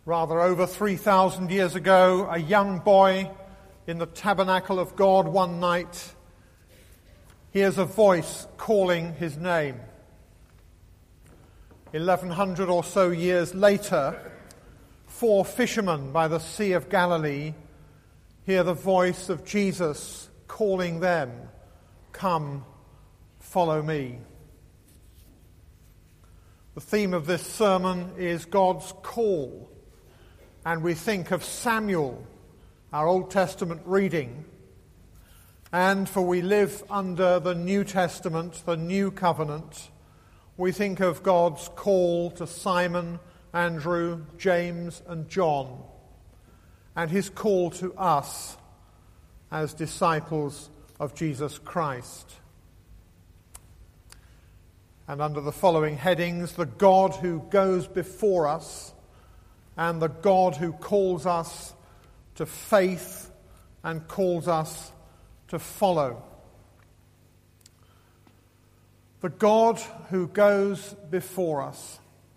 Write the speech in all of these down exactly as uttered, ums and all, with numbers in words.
Rather, over three thousand years ago, a young boy in the tabernacle of God one night hears a voice calling his name. Eleven hundred or so years later, four fishermen by the Sea of Galilee hear the voice of Jesus calling them, "Come, follow me." The theme of this sermon is God's call, and we think of Samuel, our Old Testament reading, and for we live under the New Testament, the New Covenant, we think of God's call to Simon, Andrew, James and John, and his call to us as disciples of Jesus Christ. And under the following headings, the God who goes before us and the God who calls us to faith and calls us to follow. The God who goes before us.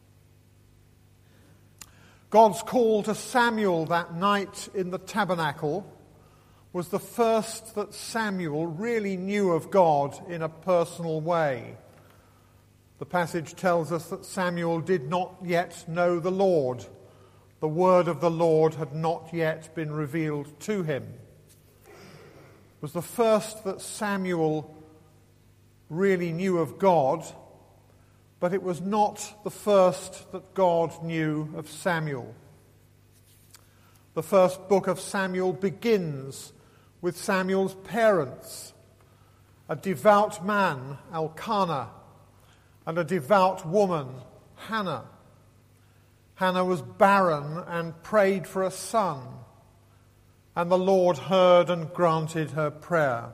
God's call to Samuel that night in the tabernacle was the first that Samuel really knew of God in a personal way. The passage tells us that Samuel did not yet know the Lord. The word of the Lord had not yet been revealed to him. It was the first that Samuel really knew of God, but it was not the first that God knew of Samuel. The first book of Samuel begins with Samuel's parents, a devout man, Elkanah, and a devout woman, Hannah. Hannah was barren and prayed for a son, and the Lord heard and granted her prayer.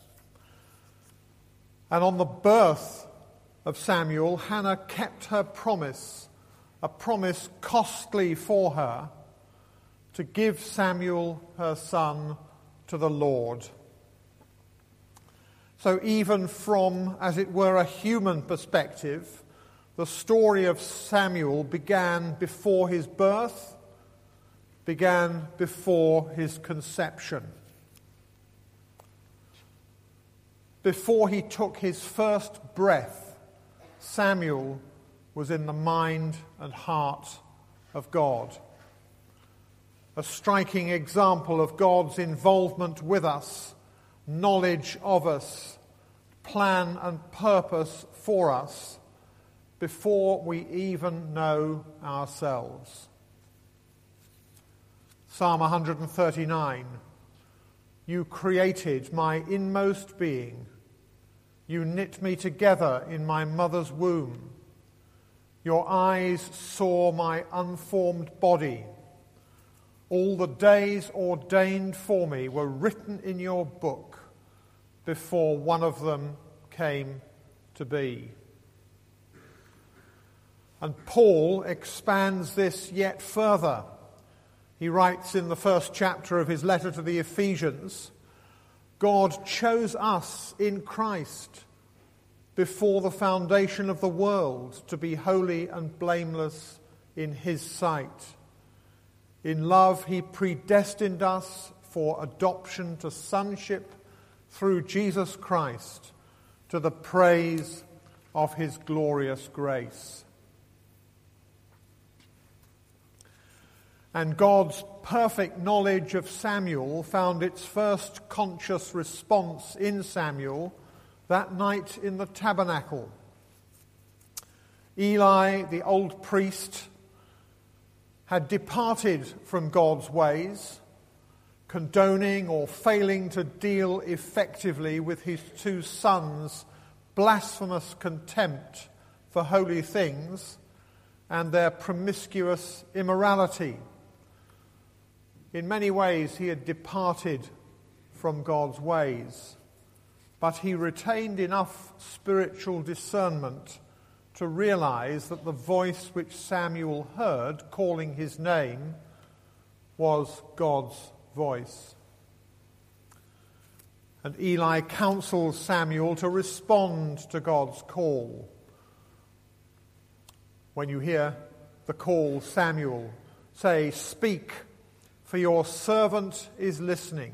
And on the birth of Samuel, Hannah kept her promise, a promise costly for her, to give Samuel, her son, to the Lord. So even from, as it were, a human perspective, the story of Samuel began before his birth, began before his conception. Before he took his first breath, Samuel was in the mind and heart of God. A striking example of God's involvement with us, knowledge of us, plan and purpose for us, before we even know ourselves. Psalm one thirty-nine, "You created my inmost being. You knit me together in my mother's womb. Your eyes saw my unformed body. All the days ordained for me were written in your book before one of them came to be." And Paul expands this yet further. He writes in the first chapter of his letter to the Ephesians, "God chose us in Christ before the foundation of the world to be holy and blameless in his sight. In love he predestined us for adoption to sonship through Jesus Christ, to the praise of his glorious grace." And God's perfect knowledge of Samuel found its first conscious response in Samuel that night in the tabernacle. Eli, the old priest, had departed from God's ways, condoning or failing to deal effectively with his two sons' blasphemous contempt for holy things and their promiscuous immorality. In many ways, he had departed from God's ways, but he retained enough spiritual discernment to realize that the voice which Samuel heard calling his name was God's voice. And Eli counsels Samuel to respond to God's call. When you hear the call, Samuel, say, "Speak, for your servant is listening."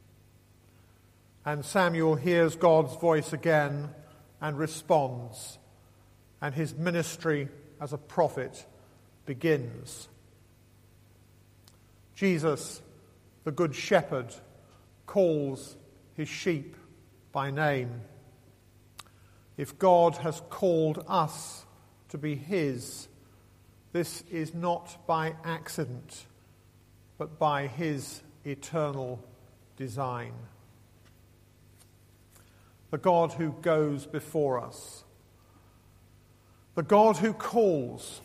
And Samuel hears God's voice again and responds, and his ministry as a prophet begins. Jesus, the Good Shepherd, calls his sheep by name. If God has called us to be his, this is not by accident, but by his eternal design. The God who goes before us, the God who calls.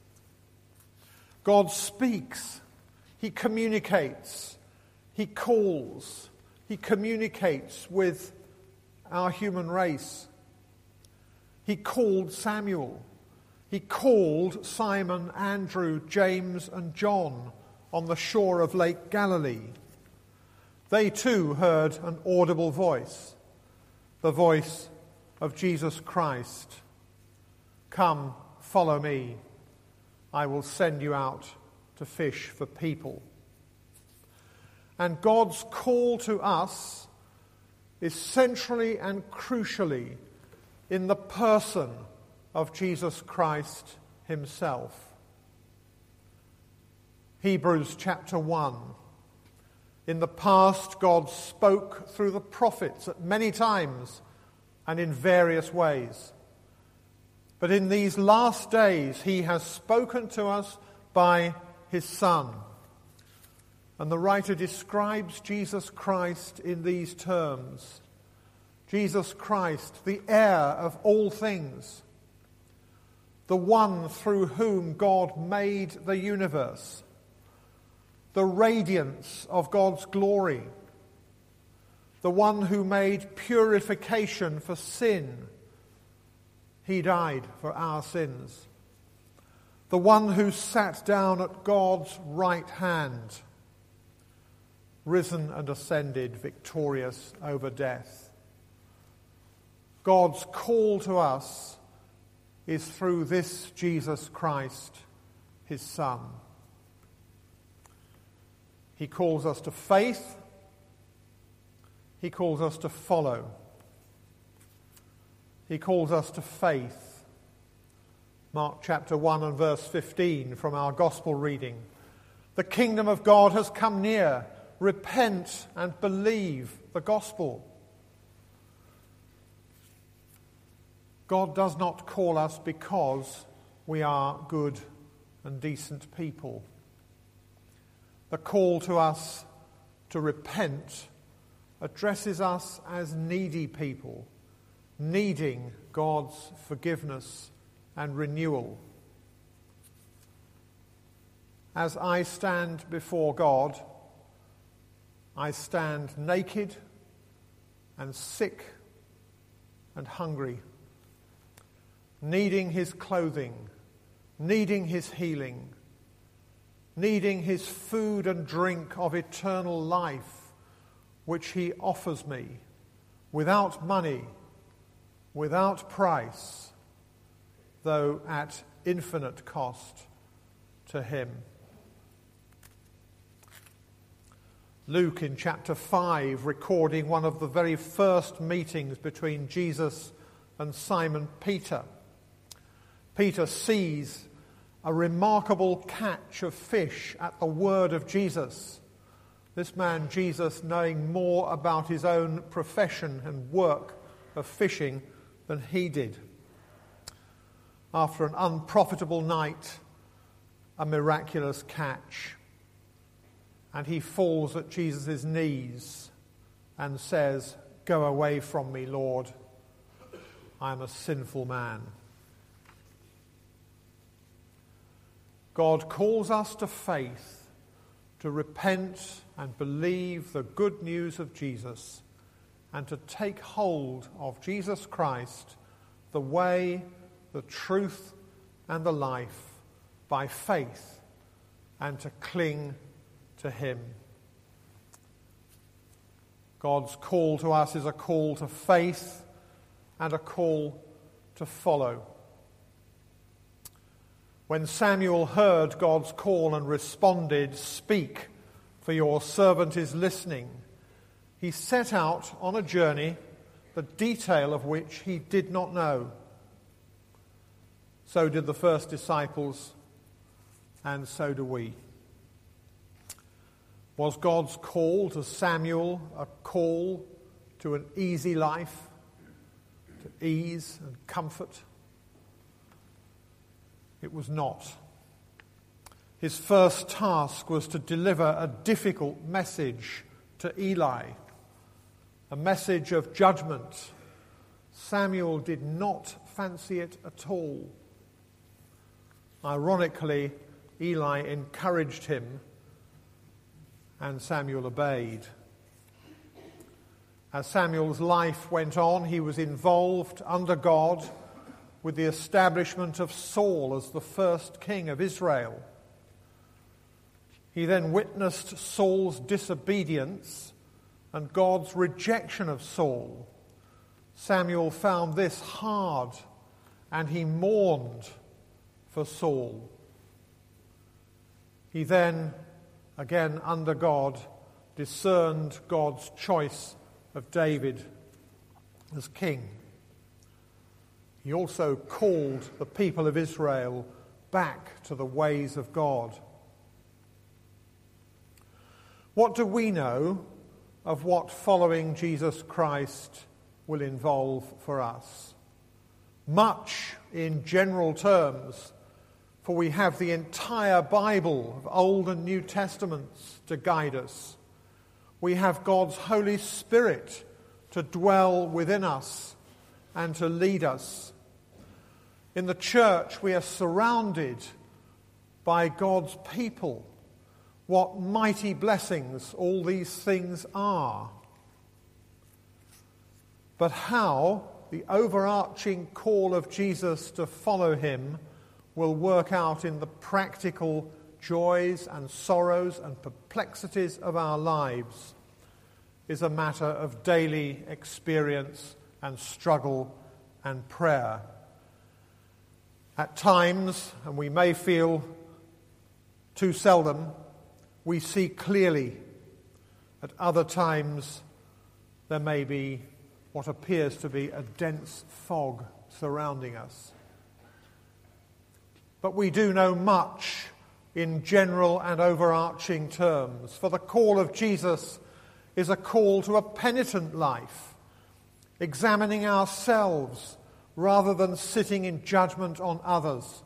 God speaks, he communicates, he calls, he communicates with our human race. He called Samuel. He called Simon, Andrew, James, and John on the shore of Lake Galilee. They too heard an audible voice, the voice of Jesus Christ. "Come, follow me. I will send you out to fish for people." And God's call to us is centrally and crucially in the person of Jesus Christ himself. Hebrews chapter one. In the past, God spoke through the prophets at many times and in various ways. But in these last days, he has spoken to us by his Son. And the writer describes Jesus Christ in these terms. Jesus Christ, the heir of all things, the one through whom God made the universe, the radiance of God's glory, the one who made purification for sin. He died for our sins. The one who sat down at God's right hand, risen and ascended, victorious over death. God's call to us is through this Jesus Christ, his Son. He calls us to faith. He calls us to follow. He calls us to faith. Mark chapter one and verse fifteen from our gospel reading. "The kingdom of God has come near. Repent and believe the gospel." God does not call us because we are good and decent people. The call to us to repent addresses us as needy people, needing God's forgiveness and renewal. As I stand before God, I stand naked and sick and hungry, needing his clothing, needing his healing, needing his food and drink of eternal life, which he offers me without money, without price, though at infinite cost to him. Luke in chapter five, recording one of the very first meetings between Jesus and Simon Peter. Peter sees a remarkable catch of fish at the word of Jesus. This man, Jesus, knowing more about his own profession and work of fishing than he did. After an unprofitable night, a miraculous catch. And he falls at Jesus' knees and says, "Go away from me, Lord. I am a sinful man." God calls us to faith, to repent and believe the good news of Jesus, and to take hold of Jesus Christ, the way, the truth, and the life, by faith, and to cling to him. God's call to us is a call to faith and a call to follow. When Samuel heard God's call and responded, "Speak, for your servant is listening," he set out on a journey, the detail of which he did not know. So did the first disciples, and so do we. Was God's call to Samuel a call to an easy life, to ease and comfort? It was not. His first task was to deliver a difficult message to Eli, a message of judgment. Samuel did not fancy it at all. Ironically, Eli encouraged him, and Samuel obeyed. As Samuel's life went on, he was involved under God with the establishment of Saul as the first king of Israel. He then witnessed Saul's disobedience and God's rejection of Saul. Samuel found this hard, and he mourned for Saul. He then, again under God, discerned God's choice of David as king. He also called the people of Israel back to the ways of God. What do we know of what following Jesus Christ will involve for us? Much in general terms, for we have the entire Bible of Old and New Testaments to guide us. We have God's Holy Spirit to dwell within us and to lead us. In the church, we are surrounded by God's people. What mighty blessings all these things are. But how the overarching call of Jesus to follow him will work out in the practical joys and sorrows and perplexities of our lives is a matter of daily experience and struggle and prayer. At times, and we may feel too seldom, we see clearly. At other times, there may be what appears to be a dense fog surrounding us. But we do know much in general and overarching terms, for the call of Jesus is a call to a penitent life, examining ourselves rather than sitting in judgment on others.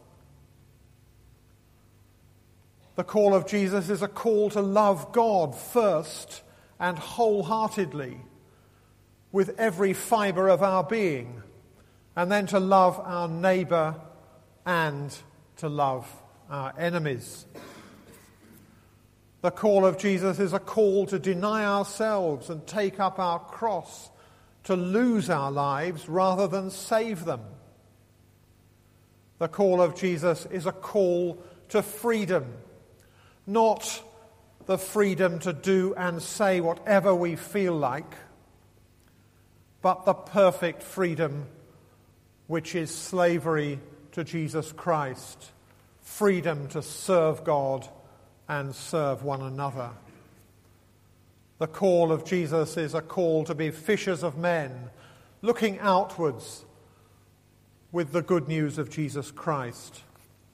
The call of Jesus is a call to love God first and wholeheartedly, with every fibre of our being, and then to love our neighbour and to love our enemies. The call of Jesus is a call to deny ourselves and take up our cross, to lose our lives rather than save them. The call of Jesus is a call to freedom, not the freedom to do and say whatever we feel like, but the perfect freedom which is slavery to Jesus Christ, freedom to serve God and serve one another. The call of Jesus is a call to be fishers of men, looking outwards with the good news of Jesus Christ.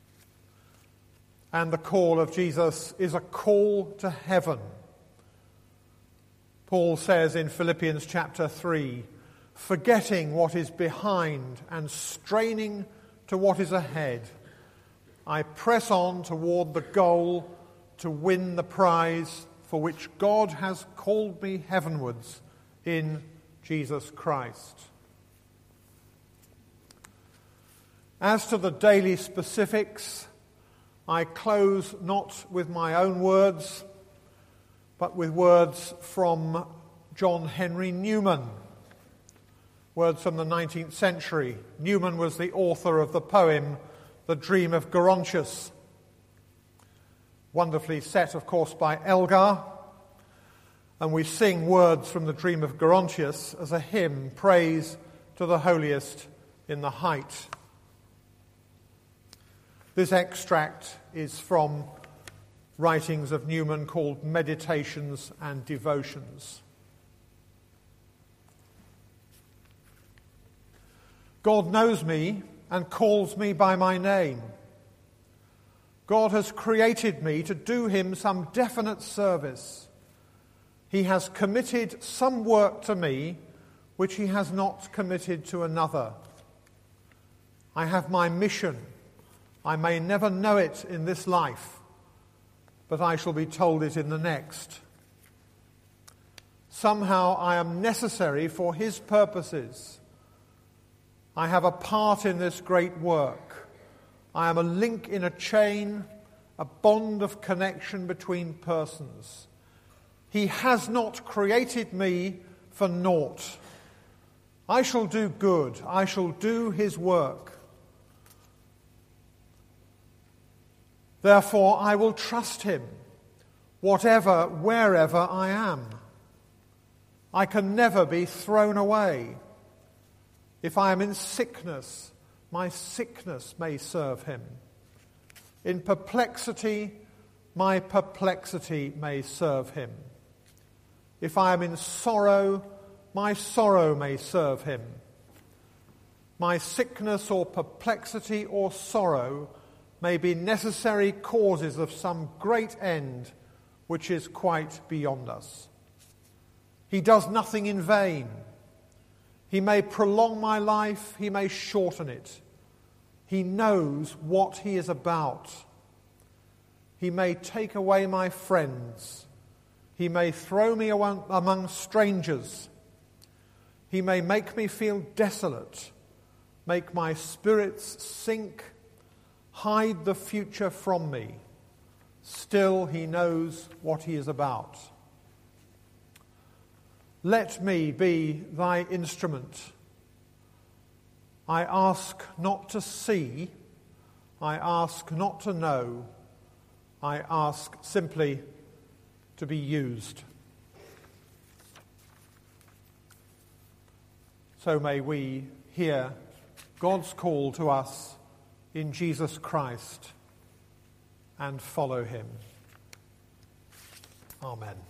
And the call of Jesus is a call to heaven. Paul says in Philippians chapter three, forgetting what is behind and straining to what is ahead, I press on toward the goal to win the prize for which God has called me heavenwards in Jesus Christ. As to the daily specifics, I close not with my own words, but with words from John Henry Newman, words from the nineteenth century. Newman was the author of the poem The Dream of Gerontius, wonderfully set, of course, by Elgar, and we sing words from The Dream of Gerontius as a hymn, praise to the holiest in the height. This extract is from writings of Newman called Meditations and Devotions. God knows me and calls me by my name. God has created me to do him some definite service. He has committed some work to me which he has not committed to another. I have my mission. I may never know it in this life, but I shall be told it in the next. Somehow I am necessary for his purposes. I have a part in this great work. I am a link in a chain, a bond of connection between persons. He has not created me for naught. I shall do good. I shall do his work. Therefore, I will trust him, whatever, wherever I am. I can never be thrown away. If I am in sickness, my sickness may serve him. In perplexity, my perplexity may serve him. If I am in sorrow, my sorrow may serve him. My sickness or perplexity or sorrow may be necessary causes of some great end which is quite beyond us. He does nothing in vain. He may prolong my life, he may shorten it. He knows what he is about. He may take away my friends. He may throw me among strangers. He may make me feel desolate, make my spirits sink, hide the future from me. Still he knows what he is about. Let me be thy instrument. I ask not to see, I ask not to know, I ask simply to be used. So may we hear God's call to us in Jesus Christ and follow him. Amen.